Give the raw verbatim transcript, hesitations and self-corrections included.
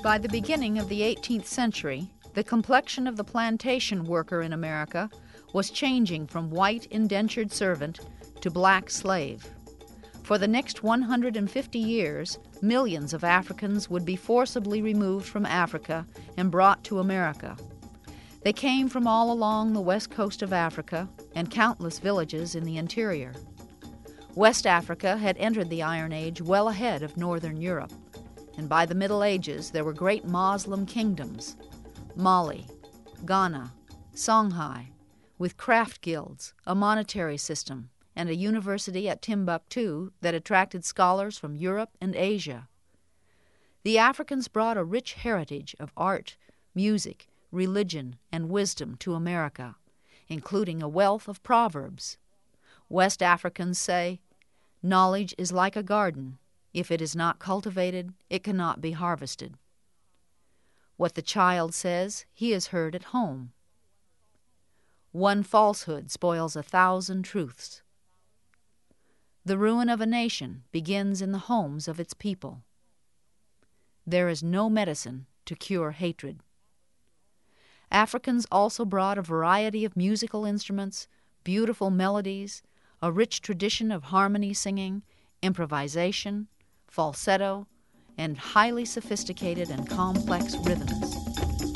By the beginning of the eighteenth century, the complexion of the plantation worker in America was changing from white indentured servant to black slave. For the next one hundred fifty years, millions of Africans would be forcibly removed from Africa and brought to America. They came from all along the west coast of Africa and countless villages in the interior. West Africa had entered the Iron Age well ahead of Northern Europe, and by the Middle Ages there were great Moslem kingdoms, Mali, Ghana, Songhai, with craft guilds, a monetary system, and a university at Timbuktu that attracted scholars from Europe and Asia. The Africans brought a rich heritage of art, music, religion, and wisdom to America, including a wealth of proverbs. West Africans say, "Knowledge is like a garden. If it is not cultivated, it cannot be harvested." What the child says, he has heard at home. One falsehood spoils a thousand truths. The ruin of a nation begins in the homes of its people. There is no medicine to cure hatred. Africans also brought a variety of musical instruments, beautiful melodies, a rich tradition of harmony singing, improvisation, falsetto, and highly sophisticated and complex rhythms.